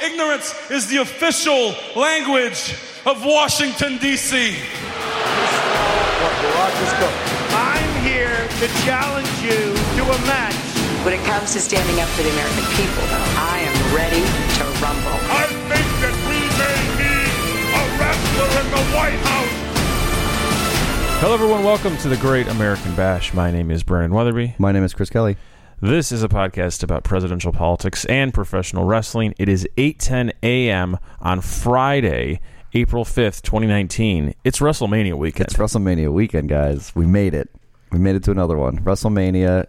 ignorance is the official language of Washington, D.C. I'm here to challenge you to a match. When it comes to standing up for the American people, though, I am ready to rumble. I think that we may need a wrestler in the White House. Hello, everyone. Welcome to the Great American Bash. My name is Brennan Weatherby. My name is Chris Kelly. This is a podcast about presidential politics and professional wrestling. It is 8:10 a.m. on Friday, April 5th, 2019. It's WrestleMania weekend. It's WrestleMania weekend, guys. We made it. We made it to another one. WrestleMania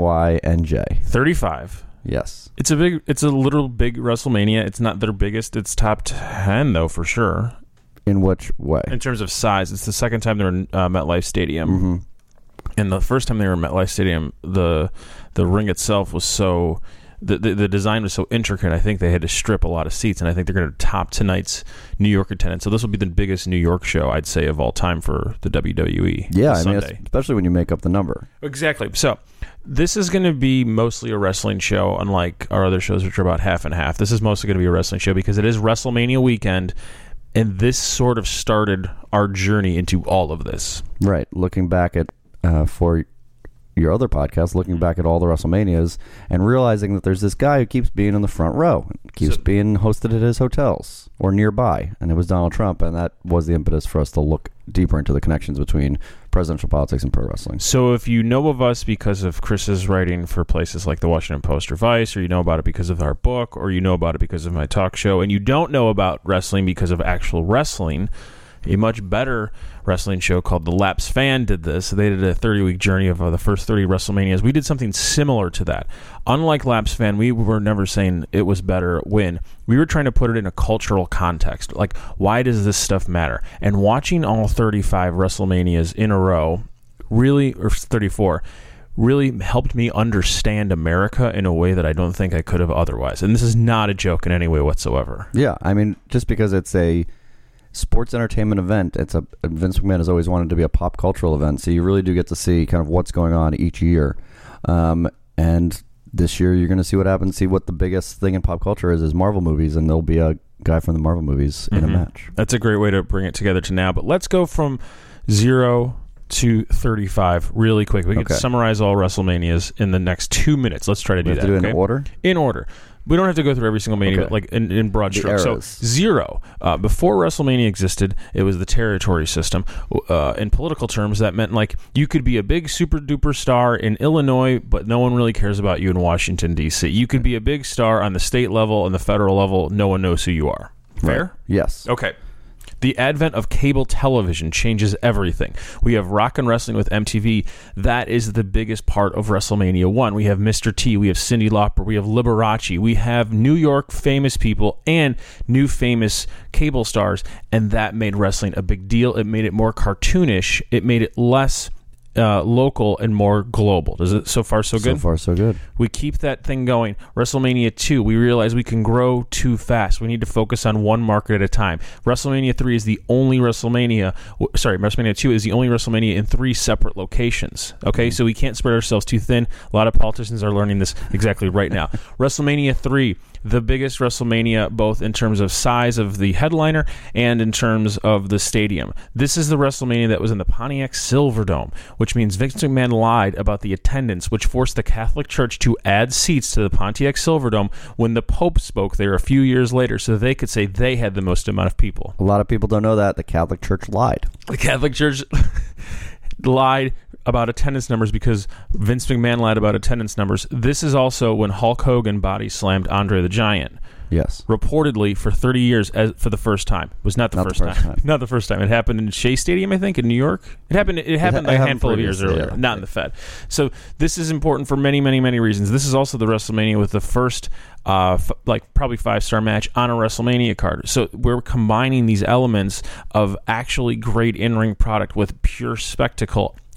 NYNJ 35. Yes. It's a little big WrestleMania. It's not their biggest. It's top 10, though, for sure. In which way? In terms of size. It's the second time they're in MetLife Stadium. Mm-hmm. And the first time they were in MetLife Stadium, the ring itself was so... The design was so intricate, I think they had to strip a lot of seats, and I think they're going to top tonight's New York attendance. So this will be the biggest New York show, I'd say, of all time for the WWE. Yeah, I mean, especially when you make up the number. Exactly. So this is going to be mostly a wrestling show, unlike our other shows, which are about half and half. This is mostly going to be a wrestling show because it is WrestleMania weekend, and this sort of started our journey into all of this. Right. Looking back at, for your other podcast, looking back at all the WrestleManias and realizing that there's this guy who keeps being in the front row, keeps being hosted at his hotels or nearby, and it was Donald Trump, and that was the impetus for us to look deeper into the connections between presidential politics and pro wrestling. So if you know of us because of Chris's writing for places like the Washington Post or Vice, or you know about it because of our book, or you know about it because of my talk show, and you don't know about wrestling because of actual wrestling, a much better wrestling show called The Laps Fan did this. They did a 30-week journey of the first 30 WrestleManias. We did something similar to that. Unlike Laps Fan, we were never saying it was better when. We were trying to put it in a cultural context. Like, why does this stuff matter? And watching all 35 WrestleManias in a row, really, or 34, really helped me understand America in a way that I don't think I could have otherwise. And this is not a joke in any way whatsoever. Yeah, I mean, just because it's a sports entertainment event, Vince McMahon has always wanted to be a pop cultural event, so you really do get to see kind of what's going on each year. And this year you're going to see what happens, see what the biggest thing in pop culture is Marvel movies, and there'll be a guy from the Marvel movies in a match. That's a great way to bring it together to now. But let's go from 0 to 35 really quick. We can summarize all WrestleManias in the next 2 minutes. Let's try to do that. Do it in order? In order. We don't have to go through every single Mania, but like in broad strokes. So 0, before WrestleMania existed, it was the territory system. In political terms, that meant like you could be a big super duper star in Illinois, but no one really cares about you in Washington, D.C. You could be a big star on the state level and the federal level. No one knows who you are. Fair? Right. Yes. Okay. The advent of cable television changes everything. We have Rock and Wrestling with MTV. That is the biggest part of WrestleMania 1. We have Mr. T. We have Cyndi Lauper. We have Liberace. We have New York famous people and new famous cable stars, and that made wrestling a big deal. It made it more cartoonish. It made it less local and more global. Does it so far so good? So far so good. We keep that thing going. WrestleMania 2, we realize we can grow too fast. We need to focus on one market at a time. WrestleMania 3 is the only WrestleMania. WrestleMania 2 is the only WrestleMania in 3 separate locations. Okay, so we can't spread ourselves too thin. A lot of politicians are learning this exactly right now. WrestleMania 3, the biggest WrestleMania, both in terms of size of the headliner and in terms of the stadium. This is the WrestleMania that was in the Pontiac Silverdome, which means Vince McMahon lied about the attendance, which forced the Catholic Church to add seats to the Pontiac Silverdome when the Pope spoke there a few years later so they could say they had the most amount of people. A lot of people don't know that. The Catholic Church lied. The Catholic Church lied about attendance numbers because Vince McMahon lied about attendance numbers. This is also when Hulk Hogan body slammed Andre the Giant. Yes. Reportedly for 30 years for the first time. It was not the first time. Not the first time. It happened in Shea Stadium, I think, in New York. It happened a handful of years earlier, not in the Fed. So this is important for many, many, many reasons. This is also the WrestleMania with the first probably 5-star match on a WrestleMania card. So we're combining these elements of actually great in-ring product with pure spectacle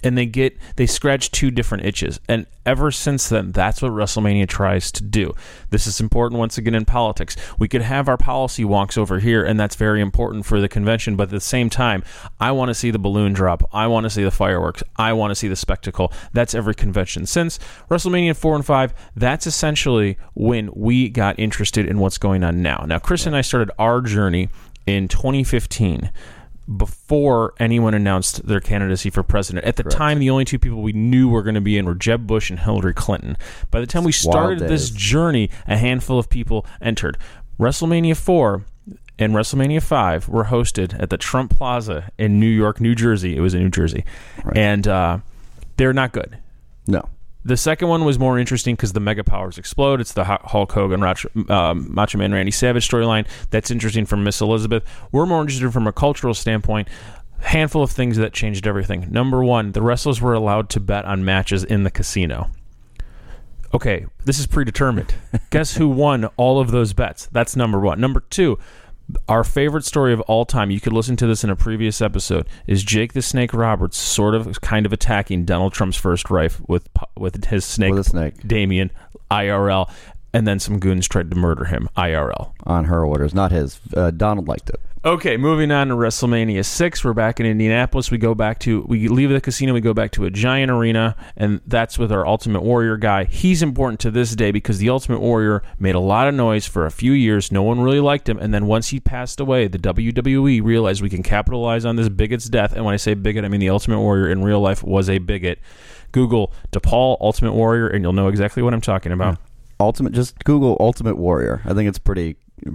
and they scratch two different itches. And ever since then, that's what WrestleMania tries to do. This is important once again in politics. We could have our policy wonks over here, and that's very important for the convention, but at the same time, I want to see the balloon drop. I want to see the fireworks. I want to see the spectacle. That's every convention. Since WrestleMania 4 and 5, that's essentially when we got interested in what's going on now. Now, Chris and I started our journey in 2015, before anyone announced their candidacy for president. At the time, the only two people we knew were going to be in were Jeb Bush and Hillary Clinton. By the time we started this journey, a handful of people entered. WrestleMania 4 and WrestleMania 5 were hosted at the Trump Plaza in New York, New Jersey. It was in New Jersey. Right. And they're not good. No. The second one was more interesting because the mega powers explode. It's the Hulk Hogan, Macho Man Randy Savage storyline. That's interesting from Miss Elizabeth. We're more interested from a cultural standpoint. Handful of things that changed everything. Number one, the wrestlers were allowed to bet on matches in the casino. Okay, this is predetermined. Guess who won all of those bets? That's number one. Number two, our favorite story of all time, you could listen to this in a previous episode, is Jake the Snake Roberts kind of attacking Donald Trump's first wife with his snake, Damien, IRL, and then some goons tried to murder him, IRL. On her orders, not his. Donald liked it. Okay, moving on to WrestleMania 6. We're back in Indianapolis. We leave the casino, we go back to a giant arena, and that's with our Ultimate Warrior guy. He's important to this day because the Ultimate Warrior made a lot of noise for a few years. No one really liked him, and then once he passed away, the WWE realized we can capitalize on this bigot's death, and when I say bigot, I mean the Ultimate Warrior in real life was a bigot. Google DePaul Ultimate Warrior, and you'll know exactly what I'm talking about. Just Google Ultimate Warrior. I think it's pretty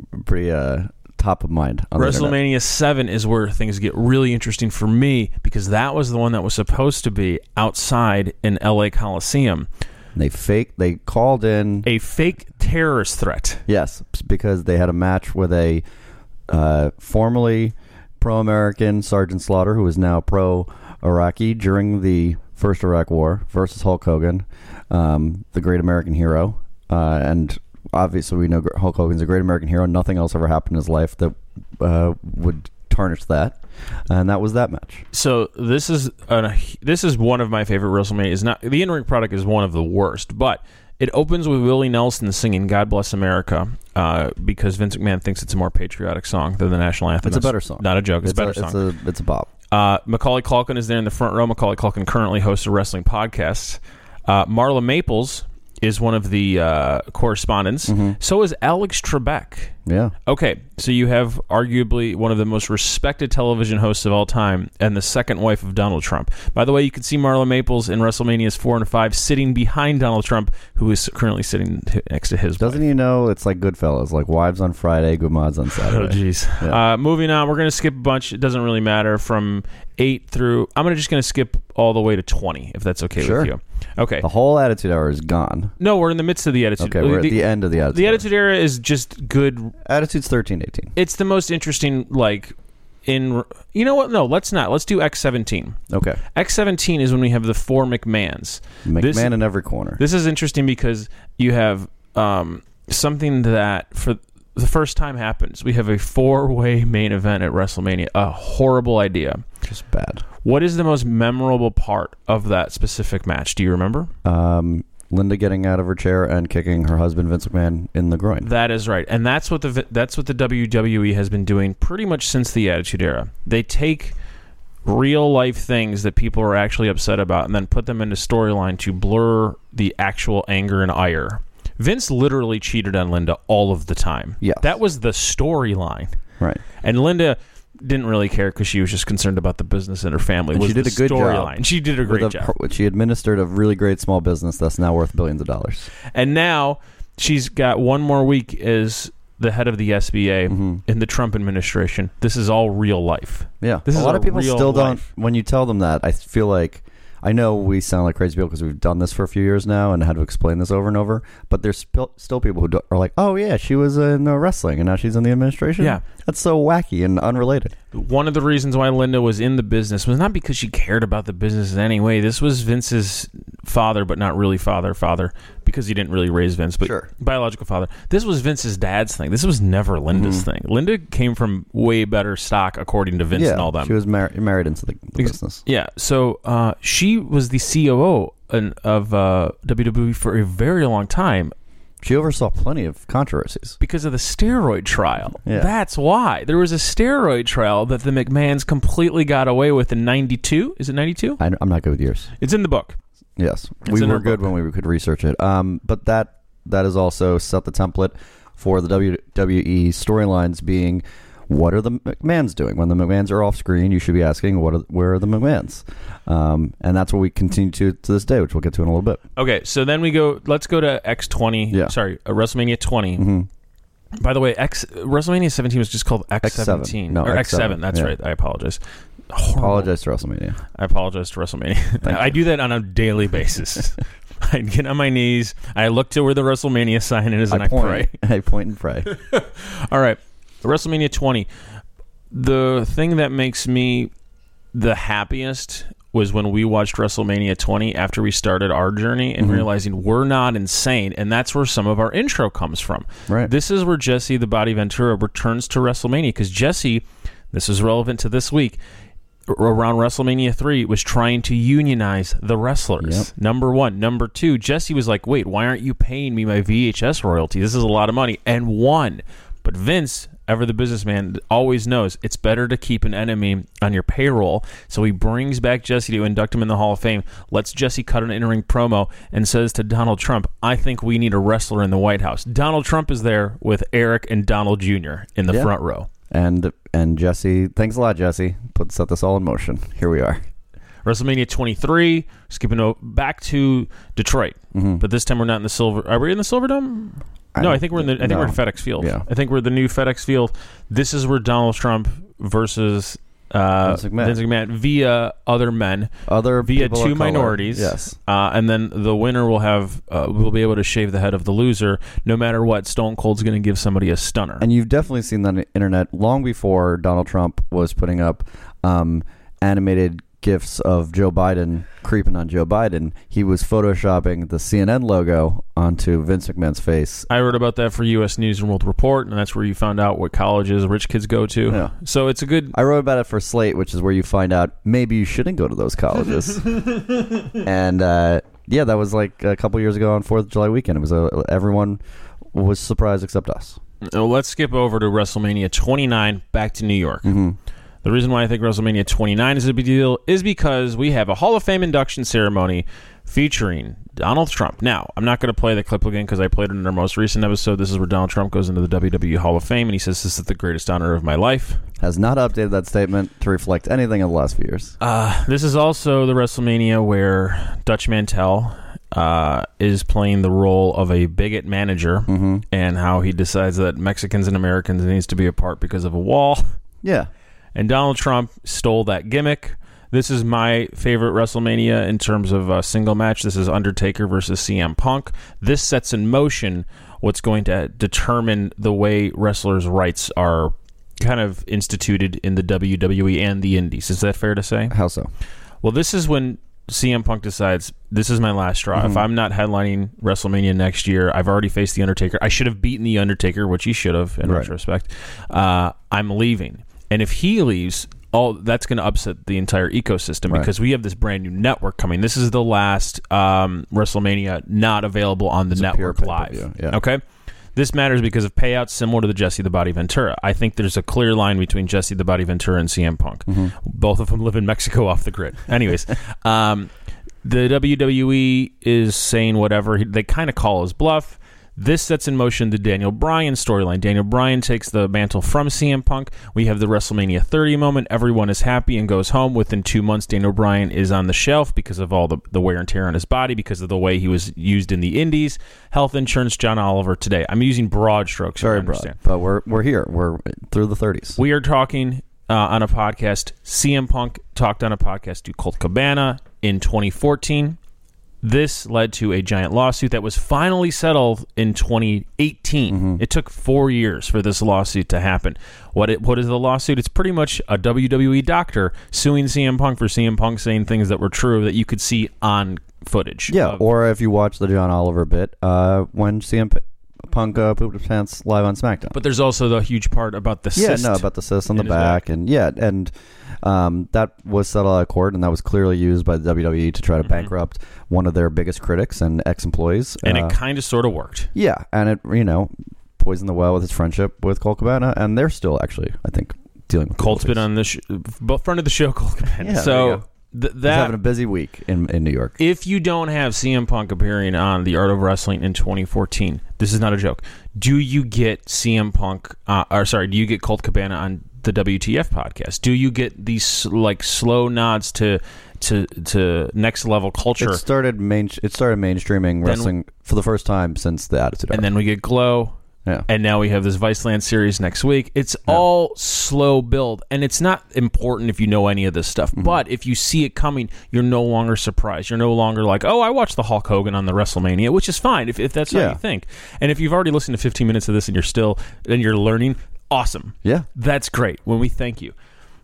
top of mind on WrestleMania 7 is where things get really interesting for me because that was the one that was supposed to be outside in LA Coliseum. They called in a fake terrorist threat. Yes, because they had a match with a formerly pro-American Sergeant Slaughter, who is now pro-Iraqi during the First Iraq War, versus Hulk Hogan, the great American hero. And obviously, we know Hulk Hogan's a great American hero. Nothing else ever happened in his life that would tarnish that, and that was that match. So this is one of my favorite WrestleMania. Is not the in-ring product is one of the worst, but it opens with Willie Nelson singing "God Bless America" because Vince McMahon thinks it's a more patriotic song than the national anthem. It's a better song. Not a joke. It's a better song. It's a bop. Macaulay Culkin is there in the front row. Macaulay Culkin currently hosts a wrestling podcast. Marla Maples is one of the correspondents. Mm-hmm. So is Alex Trebek. Yeah. Okay, so you have arguably one of the most respected television hosts of all time and the second wife of Donald Trump. By the way, you can see Marla Maples in WrestleManias 4 and 5 sitting behind Donald Trump, who is currently sitting next to his Doesn't wife. he know it's like Goodfellas, like wives on Friday, good mods on Saturday? Oh, jeez. Yeah. Moving on, we're going to skip a bunch. It doesn't really matter from 8 through... I'm just going to skip all the way to 20, if that's okay with you. Okay. The whole Attitude Era is gone. No, we're in the midst of the Attitude Era. Okay, we're at the end of the Attitude Era. The Attitude Era is just good... Attitude's 13 to 18. It's the most interesting, you know what? No, let's not. Let's do X17. Okay. X17 is when we have the 4 McMahons. McMahon in every corner. This is interesting because you have something that, for the first time, happens. We have a 4-way main event at WrestleMania. A horrible idea. Just bad. What is the most memorable part of that specific match? Do you remember? Linda getting out of her chair and kicking her husband Vince McMahon in the groin. That is right, and that's what the WWE has been doing pretty much since the Attitude Era. They take real life things that people are actually upset about and then put them into storyline to blur the actual anger and ire. Vince literally cheated on Linda all of the time. Yes. That was the storyline. Right. And Linda didn't really care because she was just concerned about the business and her family. And she did a good job. She did a great job. She administered a really great small business that's now worth billions of dollars. And now she's got one more week as the head of the SBA in the Trump administration. This is all real life. Yeah. This a is lot of people still life. don't. When you tell them that, I feel like... I know we sound like crazy people because we've done this for a few years now and had to explain this over and over, but there's still people who are like, oh yeah, she was in wrestling and now she's in the administration? Yeah. That's so wacky and unrelated. One of the reasons why Linda was in the business was not because she cared about the business in any way. This was Vince's father, but not really father, because he didn't really raise Vince, but Sure. biological father. This was Vince's dad's thing. This was never Linda's thing. Linda came from way better stock, according to Vince and all them. She was married into the business. Yeah, so she was the COO of WWE for a very long time. She oversaw plenty of controversies. Because of the steroid trial. Yeah. That's why. There was a steroid trial that the McMahons completely got away with in 92. Is it 92? I'm not good with years. It's in the book. Yes. It's We in were our good book. when we could research it. But that has also set the template for the WWE storylines being, what are the McMahons doing? When the McMahons are off screen, you should be asking, where are the McMahons? And that's what we continue to this day, which we'll get to in a little bit. Okay, so then let's go to X20. Yeah. Sorry, WrestleMania 20. Mm-hmm. By the way, WrestleMania 17 was just called X17. No, or X7. X7. That's Yeah. right. I apologize. Apologize to WrestleMania. I apologize to WrestleMania. I do that on a daily basis. I get on my knees. I look to where the WrestleMania sign is, and I pray. I point and pray. All right. WrestleMania 20. The thing that makes me the happiest was when we watched WrestleMania 20 after we started our journey and realizing we're not insane, and that's where some of our intro comes from. Right. This is where Jesse the Body Ventura returns to WrestleMania, because Jesse, this is relevant to this week, around WrestleMania 3 was trying to unionize the wrestlers. Yep. Number one. Number two, Jesse was like, wait, why aren't you paying me my VHS royalty? This is a lot of money. And won. But Vince, ever the businessman, always knows it's better to keep an enemy on your payroll. So he brings back Jesse to induct him in the Hall of Fame, lets Jesse cut an in-ring promo, and says to Donald Trump, I think we need a wrestler in the White House. Donald Trump is there with Eric and Donald Jr. in the front row. And Jesse, thanks a lot, Jesse. Set this all in motion. Here we are. WrestleMania 23, skipping back to Detroit, but this time we're not in the Silver. Are we in the Silverdome? No, I think we're in the. I think we're in FedEx Field. Yeah. I think we're the new FedEx Field. This is where Donald Trump versus Vince McMahon via other men, via two minorities. Yes, and then the winner will be able to shave the head of the loser. No matter what, Stone Cold's going to give somebody a stunner. and you've definitely seen that on the internet long before Donald Trump was putting up animated GIFs of Joe Biden creeping on Joe Biden. He was photoshopping the CNN logo onto Vince McMahon's face. I wrote about that for U.S. News and World Report, and that's where you found out what colleges rich kids go to. Yeah. So it's a good. I wrote about it for Slate, which is where you find out maybe you shouldn't go to those colleges. And that was like a couple years ago on 4th of July weekend. It was everyone was surprised except us. Let's skip over to WrestleMania 29, back to New York. The reason why I think WrestleMania 29 is a big deal is because we have a Hall of Fame induction ceremony featuring Donald Trump. Now, I'm not going to play the clip again because I played it in our most recent episode. This is where Donald Trump goes into the WWE Hall of Fame, and he says, this is the greatest honor of my life. Has not updated that statement to reflect anything in the last few years. This is also the WrestleMania where Dutch Mantel is playing the role of a bigot manager, and how he decides that Mexicans and Americans needs to be apart because of a wall. Yeah. And Donald Trump stole that gimmick. This is my favorite WrestleMania in terms of a single match. This is Undertaker versus CM Punk. This sets in motion what's going to determine the way wrestlers' rights are kind of instituted in the WWE and the Indies. Is that fair to say? How so? Well, this is when CM Punk decides, this is my last straw. If I'm not headlining WrestleMania next year, I've already faced The Undertaker. I should have beaten The Undertaker, which he should have in retrospect. I'm leaving. And if he leaves, that's going to upset the entire ecosystem because we have this brand new network coming. This is the last WrestleMania not available on the network live. Yeah. Okay? This matters because of payouts similar to the Jesse the Body Ventura. I think there's a clear line between Jesse the Body Ventura and CM Punk. Both of them live in Mexico off the grid. Anyways, the WWE is saying whatever. They kind of call his bluff. This sets in motion the Daniel Bryan storyline. Daniel Bryan takes the mantle from CM Punk. We have the WrestleMania 30 moment. Everyone is happy and goes home. Within 2 months, Daniel Bryan is on the shelf because of all the wear and tear on his body, because of the way he was used in the Indies. Health insurance, John Oliver today. I'm using broad strokes. Very broad. But we're here. We're through the 30s. We are talking on a podcast. CM Punk talked on a podcast to Colt Cabana in 2014. This led to a giant lawsuit that was finally settled in 2018. It took 4 years for this lawsuit to happen. What is the lawsuit? It's pretty much a WWE doctor suing CM Punk for CM Punk saying things that were true that you could see on footage. Yeah, or if you watch the John Oliver bit when CM Punk pooped his pants live on SmackDown. But there's also the huge part about the cyst. Yeah, no, about the cyst on the in his back. And that was settled out of court, and that was clearly used by the WWE to try to bankrupt one of their biggest critics and ex-employees. And it kind of sort of worked. Yeah, and it, poisoned the well with his friendship with Colt Cabana, and they're still actually, I think, dealing with Colt's been on the front of the show, Colt Cabana. Yeah, so he's having a busy week in New York. If you don't have CM Punk appearing on The Art of Wrestling in 2014, this is not a joke. Do you get CM Punk? Do you get Colt Cabana on the WTF podcast? Do you get these slow nods to next level culture? It started mainstreaming wrestling for the first time since the Attitude Era. And then we get Glow. Yeah. And now we have this Viceland series next week. It's all slow build, and it's not important if you know any of this stuff. But if you see it coming, you're no longer surprised. You're no longer like, oh, I watched the Hulk Hogan on the WrestleMania, which is fine if that's how you think. And if you've already listened to 15 minutes of this and you're learning, awesome. Yeah. That's great. When we thank you.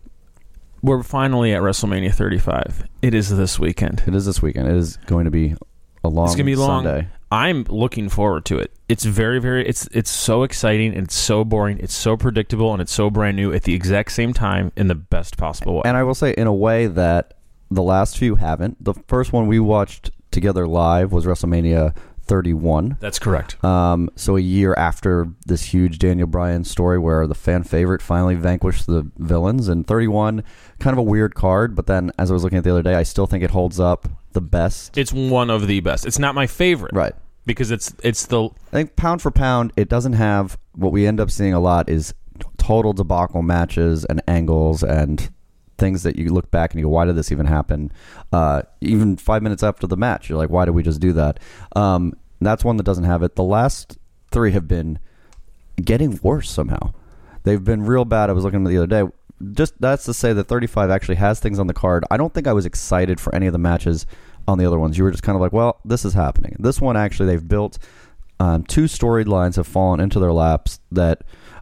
We're finally at WrestleMania 35. It is this weekend. It is this weekend. It is going to be a long It's going to be long. Sunday. I'm looking forward to it. It's very, very, it's so exciting, and it's so boring, it's so predictable, and it's so brand new at the exact same time in the best possible way. And I will say, in a way that the last few haven't. The first one we watched together live was WrestleMania 31. That's correct. So a year after this huge Daniel Bryan story where the fan favorite finally vanquished the villains. And 31, kind of a weird card, but then as I was looking at the other day, I still think it holds up the best. It's one of the best. It's not my favorite. Right. Because it's the... I think pound for pound, it doesn't have... What we end up seeing a lot is total debacle matches and angles and things that you look back and you go, why did this even happen? Even 5 minutes after the match, you're like, why did we just do that? That's one that doesn't have it. The last three have been getting worse somehow. They've been real bad. I was looking at the other day. Just that's to say that 35 actually has things on the card. I don't think I was excited for any of the matches on the other ones. You were just kind of like, well, this is happening. This one, actually, they've built two storylines have fallen into their laps that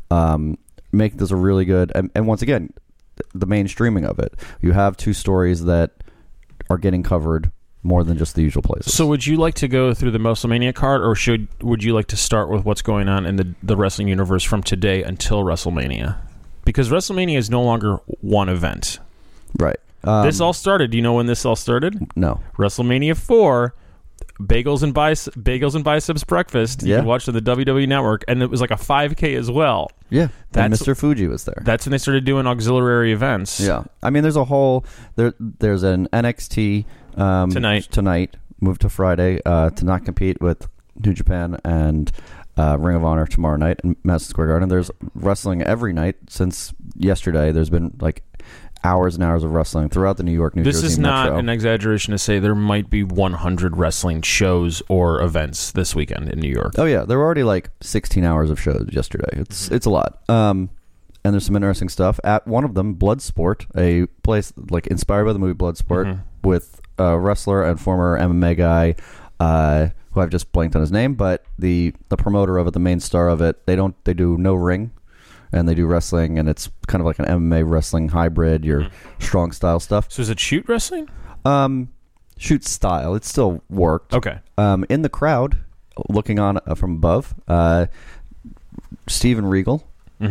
make this a really good... And once again, the mainstreaming of it. You have two stories that are getting covered more than just the usual places. So would you like to go through the WrestleMania card, or would you like to start with what's going on in the wrestling universe from today until WrestleMania? Because WrestleMania is no longer one event. Right. This all started. Do you know when this all started? No. WrestleMania 4, Bagels and Biceps Breakfast. You can watch it on the WWE Network, and it was like a 5K as well. Yeah. And Mr. Fuji was there. That's when they started doing auxiliary events. Yeah. I mean, there's a whole... There's an NXT... Tonight. Moved to Friday to not compete with New Japan and... Ring of Honor tomorrow night in Madison Square Garden. There's wrestling every night since yesterday. There's been like hours and hours of wrestling throughout the New York, New Jersey This is not metro. an exaggeration to say there might be 100 wrestling shows or events this weekend in New York. Oh yeah, there were already like 16 hours of shows yesterday. It's a lot. And there's some interesting stuff. At one of them, Bloodsport, a place like inspired by the movie Bloodsport, with a wrestler and former MMA guy, who I've just blanked on his name, but the promoter of it, the main star of it, they do no ring, and they do wrestling, and it's kind of like an MMA wrestling hybrid, your strong style stuff. So is it shoot wrestling? Shoot style. It still worked. Okay. In the crowd, looking on from above, Steven Regal,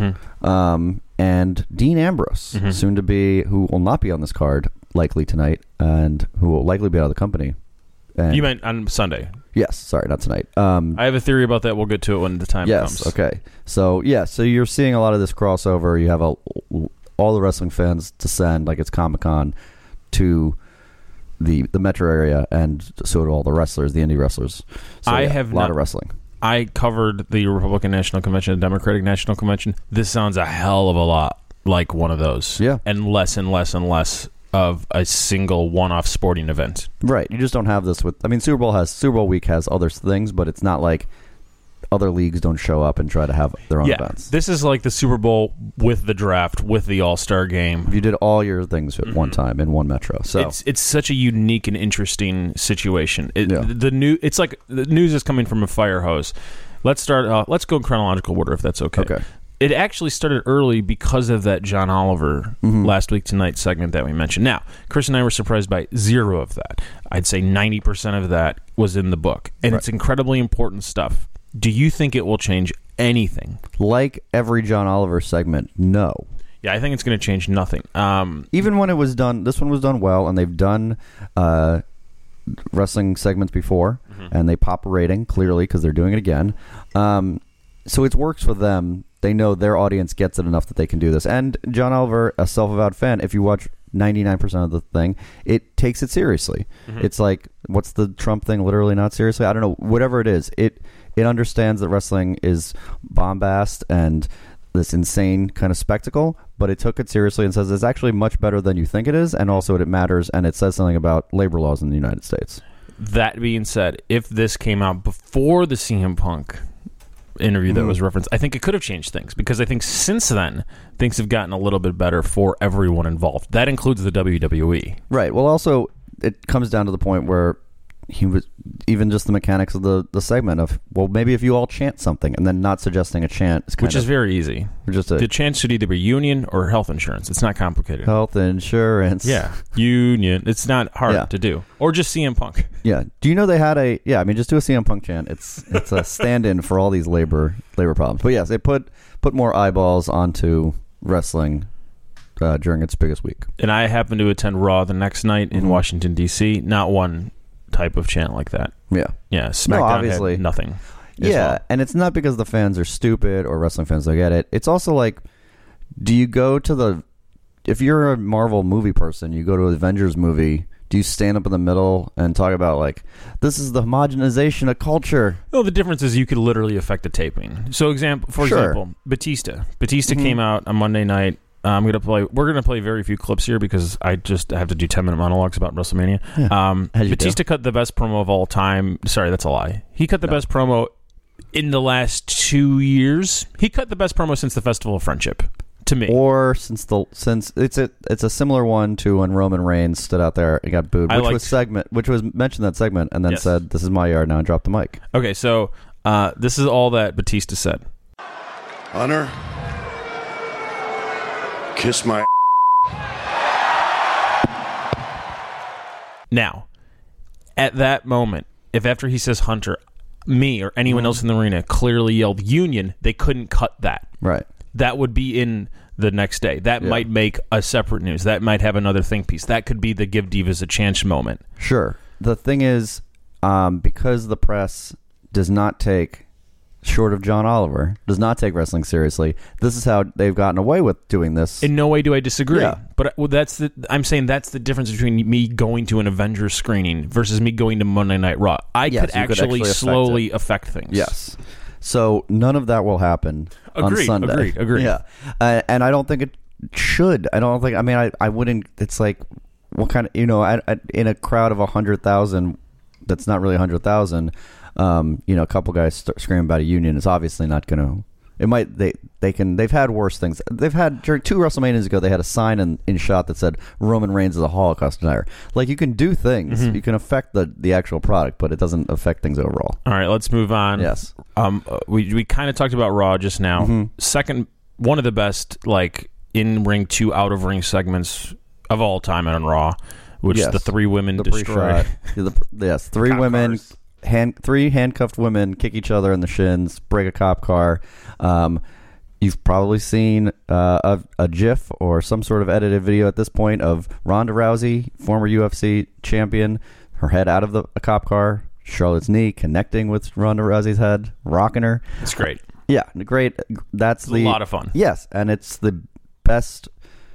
and Dean Ambrose, soon to be, who will not be on this card likely tonight, and who will likely be out of the company. And you meant on Sunday? Yes, sorry, not tonight. I have a theory about that. We'll get to it when the time comes. Yes, okay. So, so you're seeing a lot of this crossover. You have all the wrestling fans descend, like it's Comic-Con, to the metro area, and so do all the wrestlers, the indie wrestlers. So, a lot of wrestling. I covered the Republican National Convention, the Democratic National Convention. This sounds a hell of a lot like one of those. Yeah. And less of a single one-off sporting event. Right. You just don't have this with... I mean, Super Bowl week has other things, but it's not like other leagues don't show up and try to have their own events. This is like the Super Bowl with the draft, with the All-Star game. You did all your things at one time in one metro. So it's such a unique and interesting situation. It's like the news is coming from a fire hose. Let's start. Let's go in chronological order, if that's okay. Okay. It actually started early because of that John Oliver Last Week Tonight segment that we mentioned. Now, Chris and I were surprised by 0 of that. I'd say 90% of that was in the book, and it's incredibly important stuff. Do you think it will change anything? Like every John Oliver segment, no. Yeah, I think it's going to change nothing. Even when it was done, this one was done well, and they've done wrestling segments before, and they pop a rating, clearly, because they're doing it again. So it works for them. They know their audience gets it enough that they can do this. And John Oliver, a self-avowed fan, if you watch 99% of the thing, it takes it seriously. It's like, what's the Trump thing? Literally not seriously? I don't know. Whatever it is, it understands that wrestling is bombast and this insane kind of spectacle, but it took it seriously and says it's actually much better than you think it is, and also it matters, and it says something about labor laws in the United States. That being said, if this came out before the CM Punk interview that was referenced, I think it could have changed things, because I think since then things have gotten a little bit better for everyone involved. That includes the WWE. Right. Well, also it comes down to the point where he was even just the mechanics of the segment of, well, maybe if you all chant something, and then not suggesting a chant is which is very easy. The chant should either be union or health insurance. It's not complicated. Health insurance. Yeah. Union. It's not hard to do. Or just CM Punk. Yeah. Do you know they had just do a CM Punk chant. It's a stand-in for all these labor problems. But yes, they put more eyeballs onto wrestling during its biggest week. And I happened to attend Raw the next night in Washington, D.C. Not one type of chant like that. Yeah. SmackDown obviously had nothing. And it's not because the fans are stupid or wrestling fans don't get it. It's also like, do you go to if you're a Marvel movie person, you go to an Avengers movie, do you stand up in the middle and talk about, like, this is the homogenization of culture? Well, the difference is you could literally affect the taping. So, for example, Batista. Batista came out on Monday night. We're gonna play very few clips here because I just have to do 10-minute monologues about WrestleMania. Batista cut the best promo of all time. Sorry, that's a lie. He cut the best promo in the last 2 years. He cut the best promo since the Festival of Friendship, to me. Or since it's a similar one to when Roman Reigns stood out there and got booed, which was mentioned that segment, and then said, "This is my yard now," and dropped the mic. Okay, so this is all that Batista said. Hunter, kiss my. Now, at that moment, if after he says Hunter, me or anyone else in the arena clearly yelled Union, they couldn't cut that. Right. That would be in the next day. That might make a separate news. That might have another think piece. That could be the Give Divas a Chance moment. Sure. The thing is, because the press does not take, short of John Oliver, does not take wrestling seriously, this is how they've gotten away with doing this. In no way do I disagree. Yeah. But I'm saying that's the difference between me going to an Avengers screening versus me going to Monday Night Raw. I could actually slowly affect things. Yes. So none of that will happen on Sunday. Agreed. Yeah. And I don't think it should. I wouldn't. It's like, what kind of, in a crowd of 100,000, that's not really 100,000, a couple guys screaming about a union is obviously not going to. It might. They've had worse things. They've had, during 2 WrestleManias ago, they had a sign in shot that said Roman Reigns is a Holocaust denier. Like, you can do things. You can affect the actual product, but it doesn't affect things overall. All right, let's move on. Yes. We kind of talked about Raw just now. Second, one of the best, like, in-ring to out-of-ring segments of all time on Raw, which is the 3 women destroy. Yes, 3 women. Cars. 3 handcuffed women kick each other in the shins, break a cop car. You've probably seen a GIF or some sort of edited video at this point of Ronda Rousey, former UFC champion, her head out of a cop car, Charlotte's knee connecting with Ronda Rousey's head, rocking her. It's great. Yeah, great. It's a lot of fun. Yes, and it's the best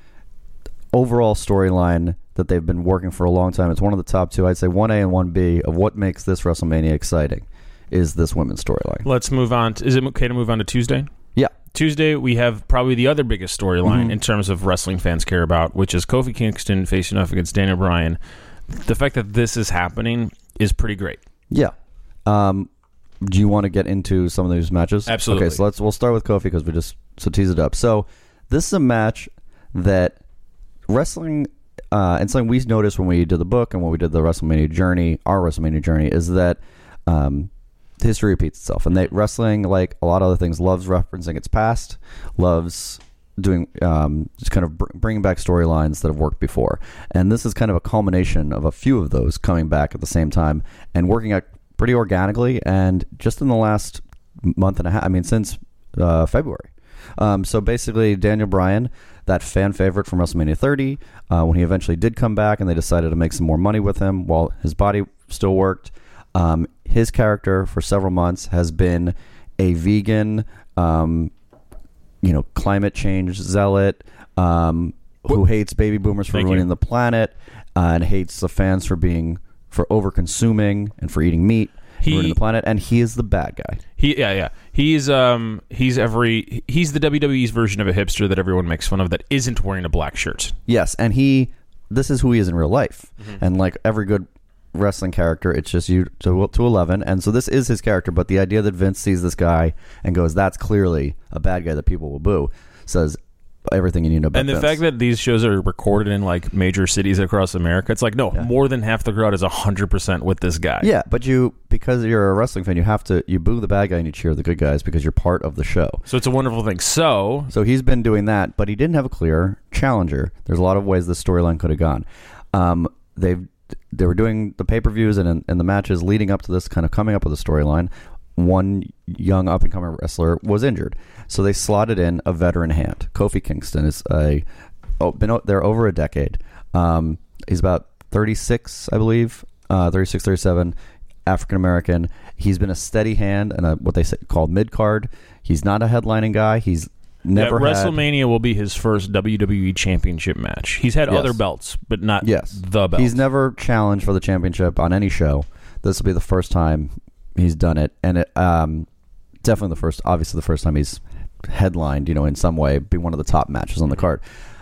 overall storyline that they've been working for a long time. It's one of the top 2, I'd say 1A and 1B, of what makes this WrestleMania exciting is this women's storyline. Let's move on. Is it okay to move on to Tuesday? Yeah. Tuesday, we have probably the other biggest storyline in terms of wrestling fans care about, which is Kofi Kingston facing off against Daniel Bryan. The fact that this is happening is pretty great. Yeah. do you want to get into some of these matches? Absolutely. Okay, so we'll start with Kofi because we just tease it up. So this is a match that wrestling, and something we noticed when we did the book and when we did the WrestleMania journey, our WrestleMania journey, is that history repeats itself. And wrestling, like a lot of other things, loves referencing its past, loves doing just kind of bringing back storylines that have worked before. And this is kind of a culmination of a few of those coming back at the same time and working out pretty organically, and just in the last month and a half, I mean, since February. So basically, Daniel Bryan, that fan favorite from WrestleMania 30, when he eventually did come back and they decided to make some more money with him while his body still worked, his character for several months has been a vegan, climate change zealot, who hates baby boomers for ruining the planet, and hates the fans for over consuming and for eating meat, ruining the planet, and he is the bad guy. He's the WWE's version of a hipster that everyone makes fun of that isn't wearing a black shirt. Yes, and this is who he is in real life. And like every good wrestling character, it's just you to 11, and so this is his character. But the idea that Vince sees this guy and goes, that's clearly a bad guy that people will boo, says everything you need to know about And the Vince. fact that these shows are recorded in like major cities across America, it's like, more than half the crowd is 100% with this guy. Yeah, but because you're a wrestling fan, you boo the bad guy and you cheer the good guys because you're part of the show. So it's a wonderful thing. So he's been doing that, but he didn't have a clear challenger. There's a lot of ways this storyline could have gone. They were doing the pay-per-views and the matches leading up to this, kind of coming up with a storyline. One young up-and-coming wrestler was injured, so they slotted in a veteran hand. Kofi Kingston is been there over a decade. He's about 36, I believe, 36, 37, African-American. He's been a steady hand and what they called mid-card. He's not a headlining guy. He's never had... WrestleMania will be his first WWE Championship match. He's had other belts, but not the belt. He's never challenged for the championship on any show. This will be the first time he's done it, and it definitely the first time he's headlined, in some way, be one of the top matches on the card.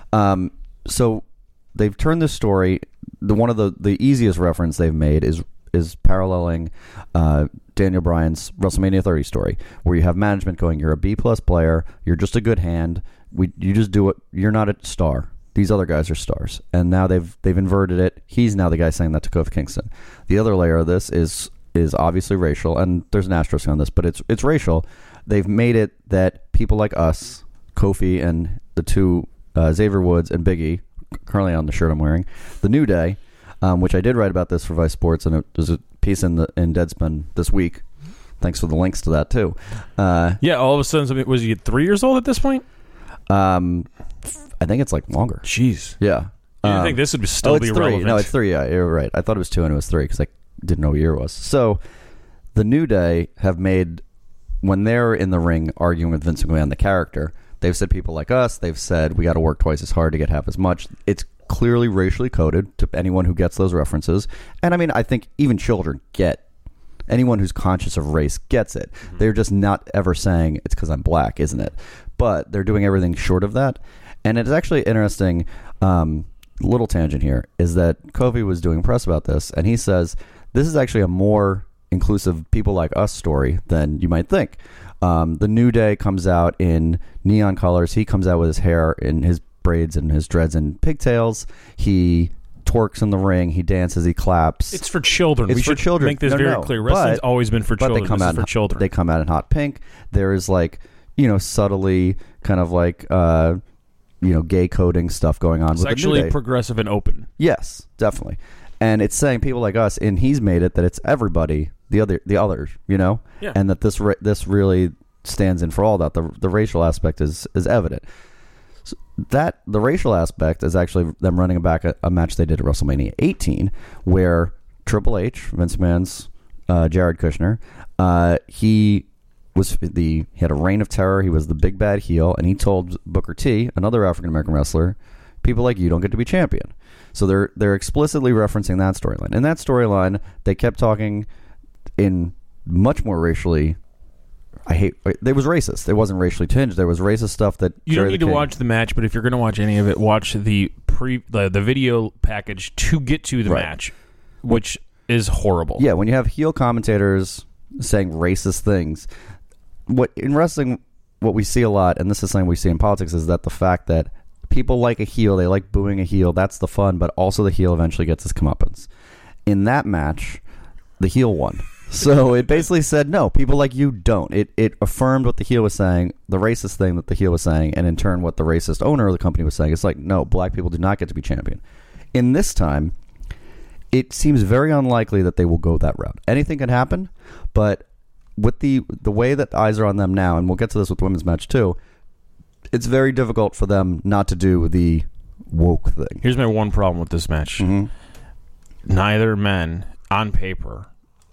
So they've turned this story. One of the easiest reference they've made is paralleling Daniel Bryan's WrestleMania 30 story, where you have management going, you're a B+ player, you're just a good hand, you just do it, you're not a star. These other guys are stars. And now they've inverted it. He's now the guy saying that to Kofi Kingston. The other layer of this is obviously racial, and there's an asterisk on this, but it's racial. They've made it that people like us, Kofi and the two Xavier Woods and Big E, currently on the shirt I'm wearing, the New Day, which I did write about this for Vice Sports, and there's a piece in Deadspin this week. Thanks for the links to that too. All of a sudden, was he 3 years old at this point? I think it's like longer. Jeez. Yeah. You didn't think this would still be relevant? No, it's 3. Yeah, you're right. I thought it was 2 and it was 3 because I didn't know what year it was. So the New Day have made, when they're in the ring arguing with Vince McMahon, the character, they've said people like us, they've said we got to work twice as hard to get half as much. It's clearly racially coded to anyone who gets those references. And I mean, I think even children anyone who's conscious of race gets it. Mm-hmm. They're just not ever saying it's because I'm black, isn't it? But they're doing everything short of that. And it's actually interesting, little tangent here, is that Kofi was doing press about this, and he says this is actually a more inclusive people like us story than you might think. The New Day comes out in neon colors. He comes out with his hair in his braids and his dreads and pigtails. He twerks in the ring. He dances. He claps. It's for children. It's we for should children. Make this very clear. Wrestling's always been for children. This is for children. They come out in hot pink. There is subtly kind of like gay coding stuff going on. Sexually progressive and open. Yes, definitely. And it's saying people like us, and he's made it that it's everybody, the others, and that this really stands in for all that. The racial aspect is evident. So that the racial aspect is actually them running back a match they did at WrestleMania 18, where Triple H, Vince McMahon's Jared Kushner, he had a reign of terror. He was the big bad heel, and he told Booker T, another African American wrestler, people like you don't get to be champion. So they're explicitly referencing that storyline. In that storyline, they kept talking in much more racially. It was racist. It wasn't racially tinged. There was racist stuff that you don't need to watch the match, but if you're going to watch any of it, watch the video package to get to the match, which is horrible. Yeah, when you have heel commentators saying racist things. What in wrestling, what we see a lot, and this is something we see in politics, is that the fact that people like a heel, they like booing a heel, that's the fun, but also the heel eventually gets his comeuppance. In that match, the heel won. So it basically said, no, people like you don't. It affirmed what the heel was saying, the racist thing that the heel was saying, and in turn what the racist owner of the company was saying. It's like, no, black people do not get to be champion. In this time, it seems very unlikely that they will go that route. Anything can happen, but with the way that eyes are on them now, and we'll get to this with the women's match too, it's very difficult for them not to do the woke thing. Here's my one problem with this match. Neither men, on paper,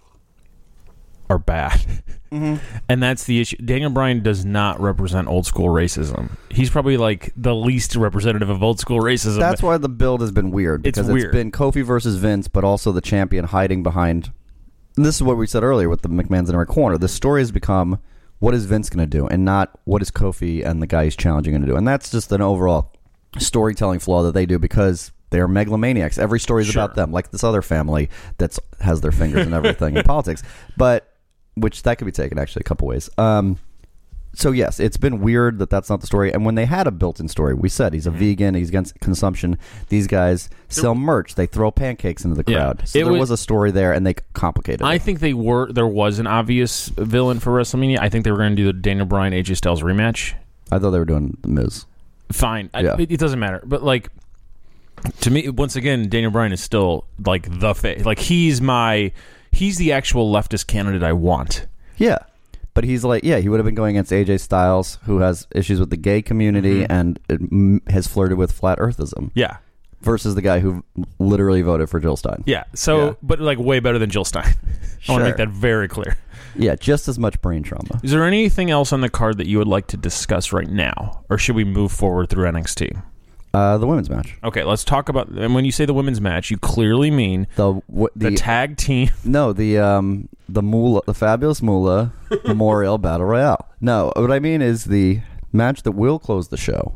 are bad. And that's the issue. Daniel Bryan does not represent old school racism. He's probably like the least representative of old school racism. That's why the build has been weird, because it's been Kofi versus Vince, but also the champion hiding behind. And this is what we said earlier with the McMahon's in our corner. The story has become, what is Vince going to do, and not what is Kofi and the guy he's challenging going to do. And that's just an overall storytelling flaw that they do, because they're megalomaniacs. Every story is about them, like this other family that has their fingers in everything in politics. But which that could be taken actually a couple ways. So yes, it's been weird that that's not the story. And when they had a built-in story, we said he's a vegan, he's against consumption. These guys sell merch. They throw pancakes into the crowd. So there was a story there, and they complicated it. I think there was an obvious villain for WrestleMania. I think they were going to do the Daniel Bryan AJ Styles rematch. I thought they were doing The Miz. Fine. It doesn't matter. But like, to me, once again, Daniel Bryan is still like the face. Like he's the actual leftist candidate I want. Yeah. But he's like, he would have been going against AJ Styles, who has issues with the gay community and has flirted with flat earthism. Yeah. Versus the guy who literally voted for Jill Stein. Yeah. So, but like way better than Jill Stein. I want to make that very clear. Yeah, just as much brain trauma. Is there anything else on the card that you would like to discuss right now? Or should we move forward through NXT? The women's match. Okay, let's talk about. And when you say the women's match, you clearly mean the tag team. No, the Fabulous Moolah Memorial Battle Royale. No, what I mean is the match that will close the show.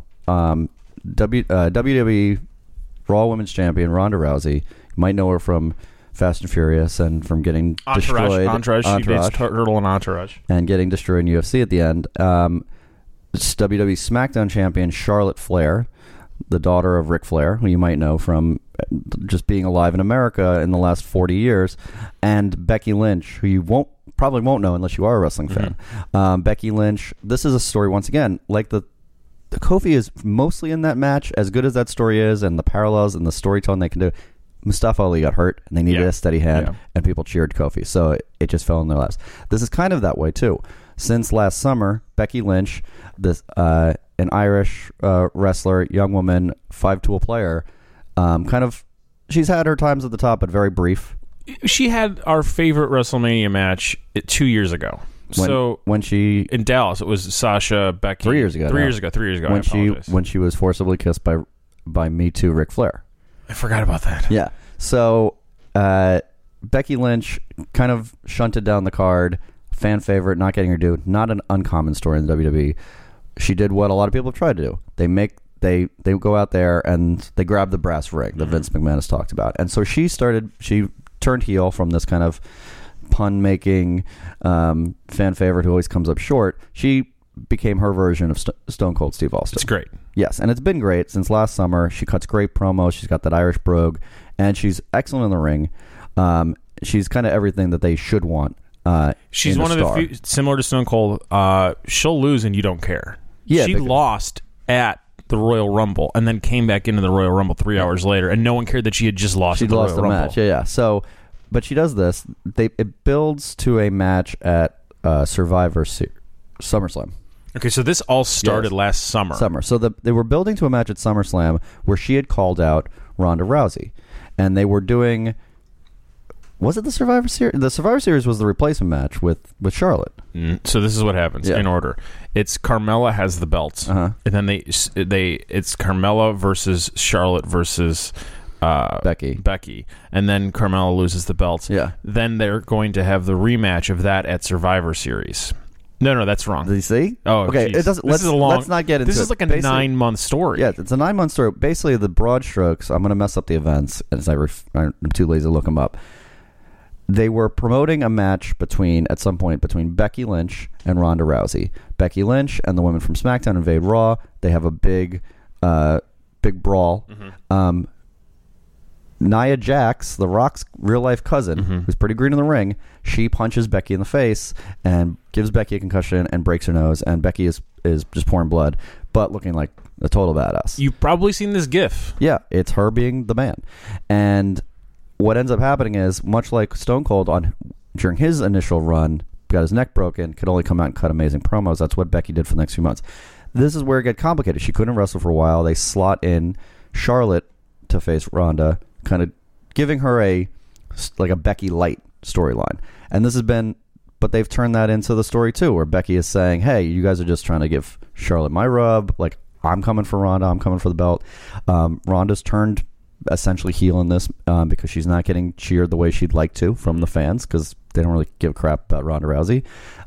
WWE Raw Women's Champion Ronda Rousey. You might know her from Fast and Furious and from getting destroyed. Entourage. She beats Turtle and Entourage. And getting destroyed in UFC at the end. It's WWE SmackDown Champion Charlotte Flair, the daughter of Ric Flair, who you might know from just being alive in America in the last 40 years, and Becky Lynch, who you probably won't know unless you are a wrestling fan. Becky Lynch, this is a story, once again, like the Kofi is mostly in that match, as good as that story is, and the parallels and the storytelling they can do. Mustafa Ali got hurt, and they needed a steady hand, and people cheered Kofi, so it just fell in their laps. This is kind of that way, too. Since last summer, Becky Lynch, an Irish wrestler, young woman, 5-tool player, she's had her times at the top, but very brief. She had our favorite WrestleMania match 2 years ago. When she in Dallas, it was Sasha Becky. 3 years ago. 3 years ago. 3 years ago. When she was forcibly kissed by Me Too Ric Flair. I forgot about that. Yeah. So Becky Lynch kind of shunted down the card. Fan favorite, not getting her due. Not an uncommon story in the WWE. She did what a lot of people have tried to do. They go out there and they grab the brass ring that Vince McMahon has talked about. And so she turned heel from this kind of pun-making fan favorite who always comes up short. She became her version of Stone Cold Steve Austin. It's great. Yes, and it's been great since last summer. She cuts great promos. She's got that Irish brogue, and she's excellent in the ring. She's kind of everything that they should want. She's one of the few, similar to Stone Cold. She'll lose and you don't care. Yeah, she lost at the Royal Rumble and then came back into the Royal Rumble 3 hours later, and no one cared that she had just lost. She lost the match. Yeah. So, but she does this. It builds to a match at Survivor SummerSlam. Okay, so this all started last summer. So they were building to a match at SummerSlam where she had called out Ronda Rousey, and they were doing. Was it the Survivor Series? The Survivor Series was the replacement match with Charlotte. So this is what happens in order. It's Carmella has the belts, and then it's Carmella versus Charlotte versus Becky, and then Carmella loses the belts. Yeah. Then they're going to have the rematch of that at Survivor Series. No, that's wrong. Did you see? Oh, okay. Geez. Let's not get into it. This is like a 9-month story. Yeah, it's a 9-month story. Basically, the broad strokes. I'm going to mess up the events, as I'm too lazy to look them up. they were promoting a match at some point between Becky Lynch and Ronda Rousey. Becky Lynch and the women from SmackDown invade Raw. They have a big brawl. Nia Jax, The Rock's real-life cousin, who's pretty green in the ring, she punches Becky in the face and gives Becky a concussion and breaks her nose, and Becky is just pouring blood, but looking like a total badass. You've probably seen this GIF. Yeah, it's her being the man. And what ends up happening is, much like Stone Cold during his initial run, got his neck broken, could only come out and cut amazing promos. That's what Becky did for the next few months. This is where it got complicated. She couldn't wrestle for a while. They slot in Charlotte to face Ronda, kind of giving her a Becky light storyline. And this has been, but they've turned that into the story too, where Becky is saying, hey, you guys are just trying to give Charlotte my rub. Like, I'm coming for Ronda. I'm coming for the belt. Ronda's turned essentially heel in this because she's not getting cheered the way she'd like to from the fans, because they don't really give a crap about Ronda Rousey.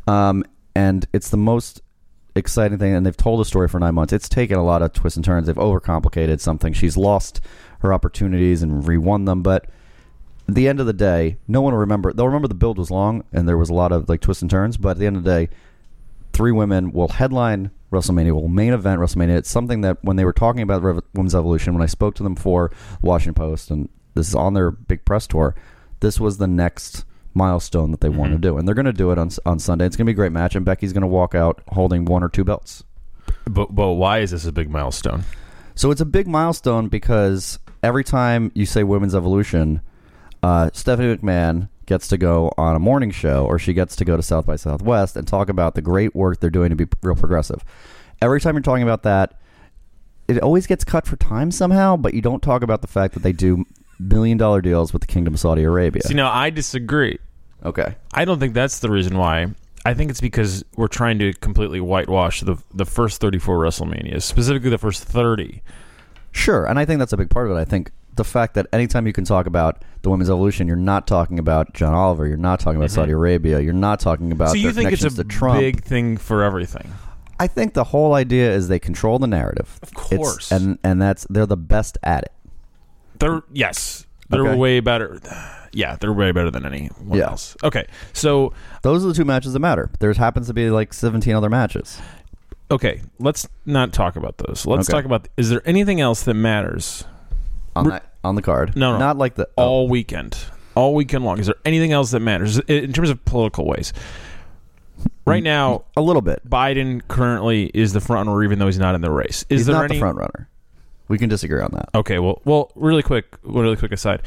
And it's the most exciting thing, and they've told a story for 9 months. It's taken a lot of twists and turns. They've overcomplicated something. She's lost her opportunities and re-won them, but at the end of the day, no one will remember. They'll remember the build was long and there was a lot of twists and turns, but at the end of the day, 3 women will headline WrestleMania, will main event WrestleMania. It's something that when they were talking about Women's Evolution, when I spoke to them for Washington Post, and this is on their big press tour, this was the next milestone that they want to do, and they're going to do it on Sunday. It's going to be a great match, and Becky's going to walk out holding 1 or 2 belts. But why is this a big milestone? So it's a big milestone because every time you say Women's Evolution, Stephanie McMahon gets to go on a morning show, or she gets to go to South by Southwest and talk about the great work they're doing to be real progressive. Every time you're talking about that, it always gets cut for time somehow, but you don't talk about the fact that they do $1 billion deals with the Kingdom of Saudi Arabia. See, now I disagree. Okay. I don't think that's the reason why. I think it's because we're trying to completely whitewash the first 34 WrestleManias, specifically the first 30. Sure, and I think that's a big part of it. I think the fact that anytime you can talk about the Women's Evolution, you're not talking about John Oliver, you're not talking about Saudi Arabia, you're not talking about so you their think it's connections a to Trump. big thing for everything? I think the whole idea is they control the narrative. Of course. And they're the best at it. They're Okay. way better. Yeah, they're way better than anyone else. Okay, so those are the 2 matches that matter. There happens to be 17 other matches. Okay, let's not talk about those. Let's talk about, is there anything else that matters On the card? No. Not like the... All weekend long. Is there anything else that matters in terms of political ways? Right now... A little bit. Biden currently is the front runner, even though he's not in the race. He's not the front runner. We can disagree on that. Okay, well, really quick aside.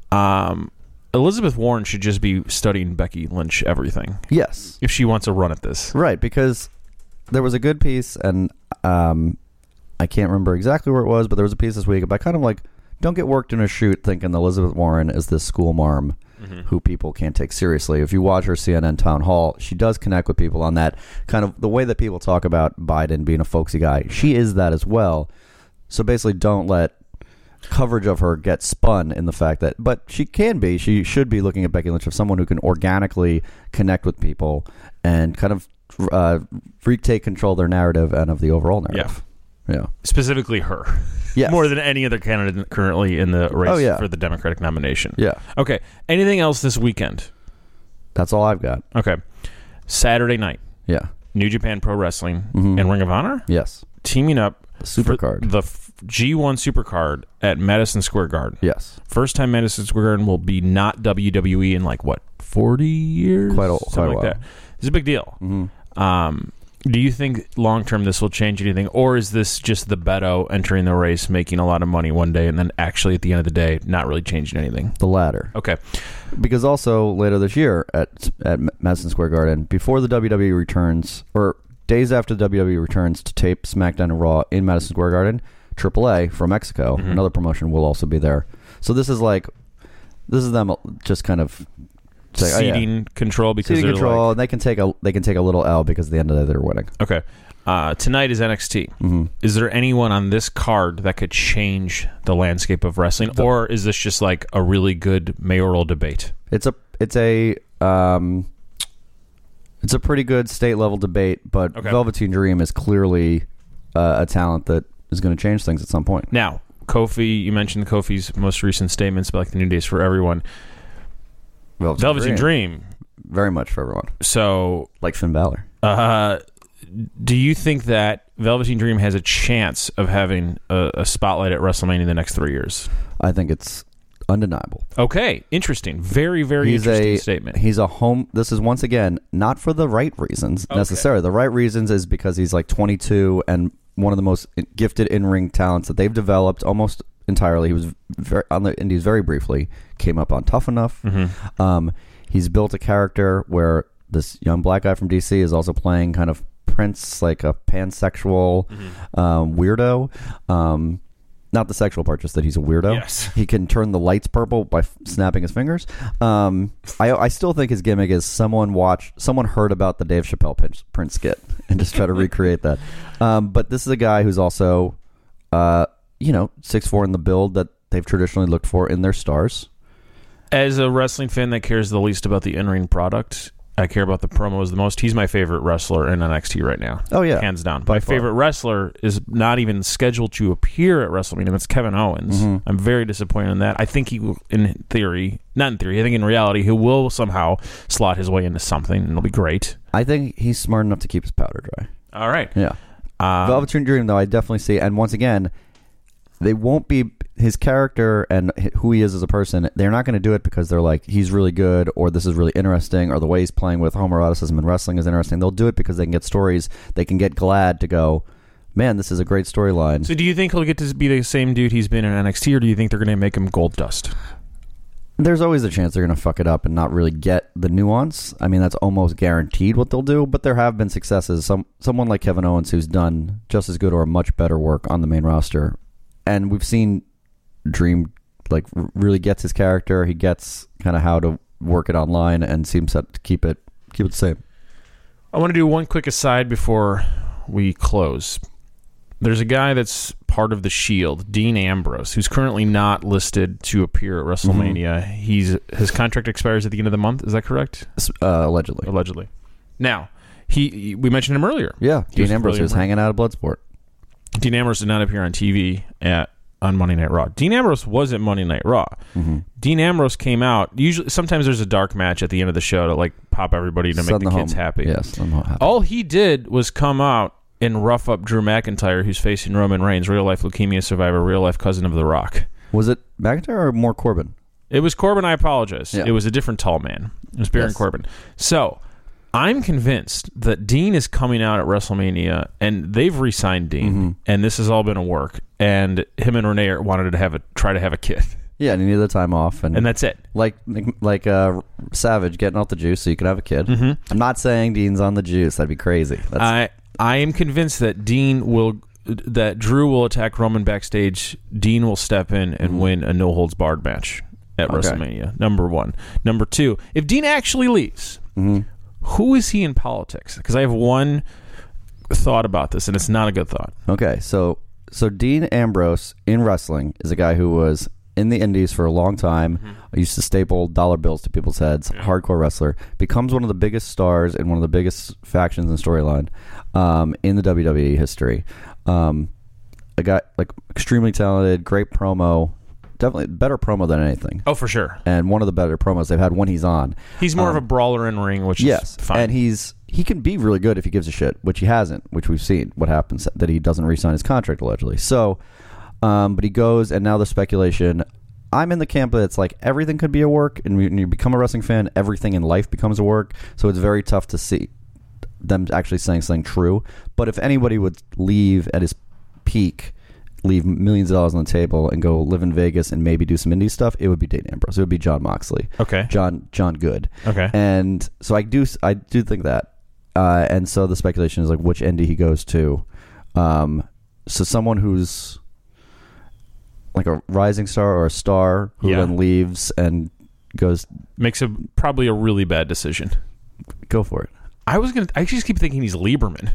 Elizabeth Warren should just be studying Becky Lynch everything. Yes. If she wants a run at this. Right, because there was a good piece, and I can't remember exactly where it was, but there was a piece this week about kind of don't get worked in a shoot thinking Elizabeth Warren is this school marm who people can't take seriously. If you watch her CNN town hall, she does connect with people on that kind of the way that people talk about Biden being a folksy guy. She is that as well. So basically, don't let coverage of her get spun in the fact that, but she should be looking at Becky Lynch as someone who can organically connect with people and kind of retake control of their narrative and of the overall narrative. Yeah. Specifically her. Yes. More than any other candidate currently in the race for the Democratic nomination. Yeah. Okay. Anything else this weekend? That's all I've got. Okay. Saturday night. Yeah. New Japan Pro Wrestling and Ring of Honor? Yes. Teaming up the Supercard. The G1 Supercard at Madison Square Garden. Yes. First time Madison Square Garden will be not WWE in 40 years? Quite a while. That. It's a big deal. Mm-hmm. Do you think long term this will change anything, or is this just the Beto entering the race, making a lot of money one day, and then actually at the end of the day not really changing anything? The latter. Okay. Because also later this year at Madison Square Garden, before the WWE returns, or days after the WWE returns to tape SmackDown and Raw in Madison Square Garden, AAA from Mexico, another promotion, will also be there. So this is them just kind of seating control, because seating control, and they can take a little L because at the end of the day they're winning. Okay. Tonight is NXT. Mm-hmm. Is there anyone on this card that could change the landscape of wrestling, or is this just a really good mayoral debate? It's a pretty good state level debate, but Velveteen Dream is clearly a talent that is going to change things at some point. Now, Kofi, you mentioned Kofi's most recent statements about the New Days for Everyone. Velveteen Dream. Very much for everyone. So, like Finn Balor. Do you think that Velveteen Dream has a chance of having a spotlight at WrestleMania in the next 3 years? I think it's undeniable. Okay, interesting. Very, very interesting statement. He's a home. This is once again not for the right reasons necessarily. The right reasons is because he's like 22 and one of the most gifted in-ring talents that they've developed almost entirely. He was on the Indies very briefly. Came up on Tough Enough. Mm-hmm. He's built a character where this young black guy from DC is also playing kind of Prince, like a pansexual weirdo. Not the sexual part, just that he's a weirdo. Yes. He can turn the lights purple by snapping his fingers. I still think his gimmick is someone heard about the Dave Chappelle Prince skit and just try to recreate that. But this is a guy who's also, 6'4" in the build that they've traditionally looked for in their stars. As a wrestling fan that cares the least about the in-ring product, I care about the promos the most. He's my favorite wrestler in NXT right now. Oh, yeah. Hands down. My favorite wrestler is not even scheduled to appear at WrestleMania. That's Kevin Owens. Mm-hmm. I'm very disappointed in that. I think he will, I think in reality, he will somehow slot his way into something, and it'll be great. I think he's smart enough to keep his powder dry. All right. Yeah. Velveteen Dream, though, I definitely see. And once again, they won't be his character and who he is as a person. They're not going to do it because they're like, he's really good, or this is really interesting, or the way he's playing with homoeroticism and wrestling is interesting. They'll do it because they can get stories. They can get glad to go, man, this is a great storyline. So do you think he'll get to be the same dude he's been in NXT, or do you think they're going to make him gold dust? There's always a chance they're going to fuck it up and not really get the nuance. I mean, that's almost guaranteed what they'll do, but there have been successes. Someone like Kevin Owens who's done just as good or much better work on the main roster. And we've seen Dream really gets his character. He gets kind of how to work it online and seems to keep it the same. I want to do one quick aside before we close. There's a guy that's part of the Shield, Dean Ambrose, who's currently not listed to appear at WrestleMania. Mm-hmm. His contract expires at the end of the month. Is that correct? Allegedly. Now, we mentioned him earlier. Yeah, Dean Ambrose was hanging out at Bloodsport. Dean Ambrose did not appear on TV on Monday Night Raw. Dean Ambrose was at Monday Night Raw. Mm-hmm. Dean Ambrose came out. Sometimes there's a dark match at the end of the show to pop everybody to make the kids happy. Yes, I'm happy. All he did was come out and rough up Drew McIntyre, who's facing Roman Reigns, real life leukemia survivor, real life cousin of The Rock. Was it McIntyre or more Corbin? It was Corbin. I apologize. Yeah. It was a different tall man. It was Baron Corbin. So I'm convinced that Dean is coming out at WrestleMania, and they've re-signed Dean, and this has all been a work. And him and Renee wanted to try to have a kid. Yeah, and he needed the time off, and that's it. Like Savage getting off the juice so you can have a kid. Mm-hmm. I'm not saying Dean's on the juice. That'd be crazy. I am convinced that Drew will attack Roman backstage. Dean will step in and win a no holds barred match at WrestleMania. Number one. Number two, if Dean actually leaves. Mm-hmm. Who is he in politics? Because I have one thought about this, and it's not a good thought. Okay, so Dean Ambrose in wrestling is a guy who was in the Indies for a long time. Mm-hmm. Used to staple dollar bills to people's heads. Yeah. Hardcore wrestler. Becomes one of the biggest stars in one of the biggest factions and storyline in the WWE history. A guy extremely talented, great promo. Definitely better promo than anything. Oh, for sure. And one of the better promos they've had when he's on. He's more of a brawler in ring, which is fine. And he can be really good if he gives a shit, which he hasn't, which we've seen what happens, that he doesn't re-sign his contract allegedly. So, but he goes, and now the speculation, I'm in the camp that it's like everything could be a work, and when you become a wrestling fan, everything in life becomes a work, so it's very tough to see them actually saying something true. But if anybody would leave at his peak, leave millions of dollars on the table and go live in Vegas and maybe do some indie stuff, it would be Dean Ambrose. It would be Jon Moxley. Okay. John Good. Okay. And so I do think that. And so the speculation is which indie he goes to. So someone who's like a rising star or a star who then leaves and goes, makes probably a really bad decision. Go for it. I just keep thinking he's Lieberman.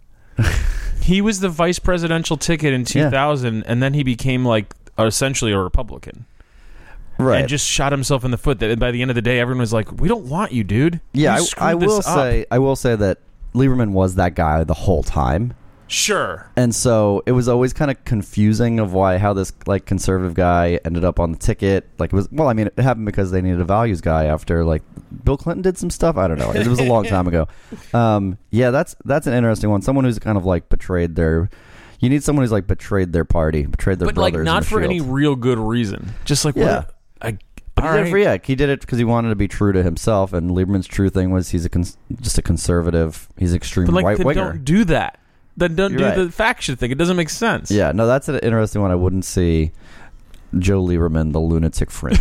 He was the vice presidential ticket in 2000, and then he became essentially a Republican. Right. And just shot himself in the foot. That by the end of the day, everyone was like, "We don't want you, dude." Yeah, I will say that Lieberman was that guy the whole time. Sure. And so it was always kind of confusing of how this like conservative guy ended up on the ticket. Like it happened because they needed a values guy after like Bill Clinton did some stuff. I don't know. It was a long time ago. That's an interesting one. Someone who's kind of like betrayed their. You need someone who's like betrayed their party, betrayed their brothers. But like not for any real good reason. Just like he did it because he wanted to be true to himself. And Lieberman's true thing was he's just a conservative. He's extreme right winger. Don't do that. Then don't do the faction thing. It doesn't make sense. Yeah, no, that's an interesting one. I wouldn't see Joe Lieberman, the lunatic fringe.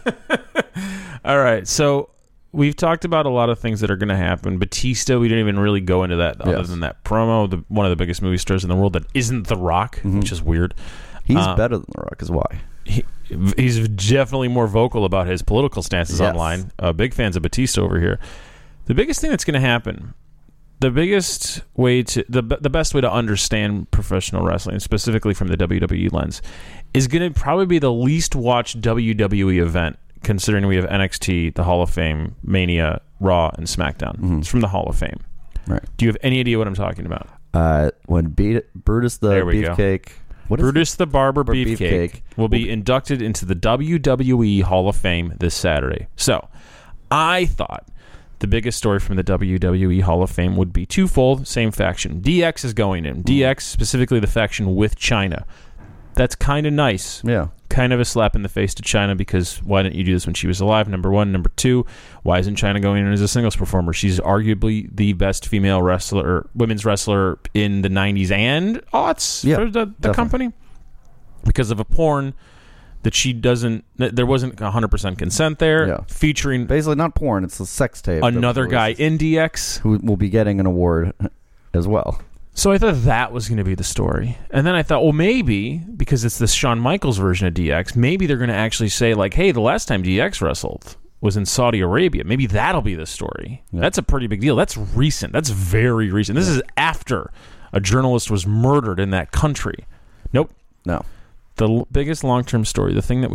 All right, so we've talked about a lot of things that are going to happen. Batista, we didn't even really go into that other than that promo. One of the biggest movie stars in the world that isn't The Rock, which is weird. He's better than The Rock, is why. He's definitely more vocal about his political stances online. Big fans of Batista over here. The biggest thing that's going to happen... The biggest way the best way to understand professional wrestling, specifically from the WWE lens, is going to probably be the least watched WWE event, considering we have NXT, the Hall of Fame, Mania, Raw, and SmackDown. It's from the Hall of Fame. Right. Do you have any idea what I'm talking about? When Brutus the Beefcake... Brutus the Barber Beefcake will be inducted into the WWE Hall of Fame this Saturday. So, I thought... the biggest story from the WWE Hall of Fame would be twofold, same faction. DX is going in. DX, specifically the faction with China. That's kind of nice. Yeah. Kind of a slap in the face to China because why didn't you do this when she was alive? Number one. Number two, why isn't China going in as a singles performer? She's arguably the best female wrestler, women's wrestler in the 90s and aughts for the company. Because of a porn that she doesn't... There wasn't 100% consent there. Featuring... basically not porn, it's a sex tape. Another guy in DX. Who will be getting an award as well. So I thought that was going to be the story. And then I thought, well, maybe, because it's the Shawn Michaels version of DX, maybe they're going to actually say, like, hey, the last time DX wrestled was in Saudi Arabia. Maybe that'll be the story. Yeah. That's a pretty big deal. That's recent. That's very recent. This is after a journalist was murdered in that country. Nope. No. The biggest long-term story, the thing that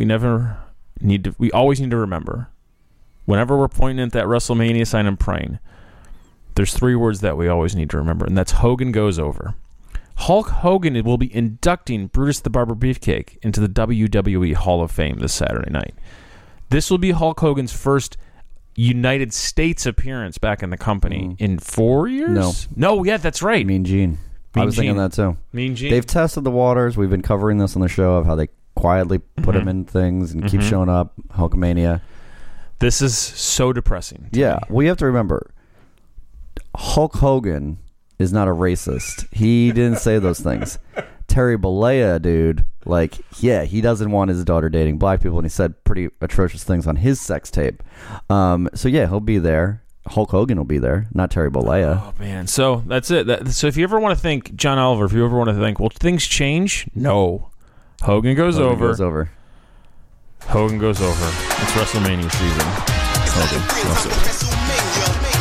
we always need to remember, whenever we're pointing at that WrestleMania sign and praying, there's three words that we always need to remember, and that's Hogan goes over. Hulk Hogan will be inducting Brutus the Barber Beefcake into the WWE Hall of Fame this Saturday night. This will be Hulk Hogan's first United States appearance back in the company in 4 years? No, yeah, that's right. Mean Gene. I was thinking that too. Mean Gene. They've tested the waters. We've been covering this on the show of how they quietly put him in things and keep showing up. Hulkamania. This is so depressing. Yeah, we have to remember, Hulk Hogan is not a racist. He didn't say those things. Terry Bollea, dude, he doesn't want his daughter dating black people, and he said pretty atrocious things on his sex tape. So yeah, he'll be there. Hulk Hogan will be there, not Terry Bollea. Oh, man. So that's it. So if you ever want to think, John Oliver, if you ever want to think, well, things change? No. Hogan goes over. Hogan goes over. It's WrestleMania season. Hogan.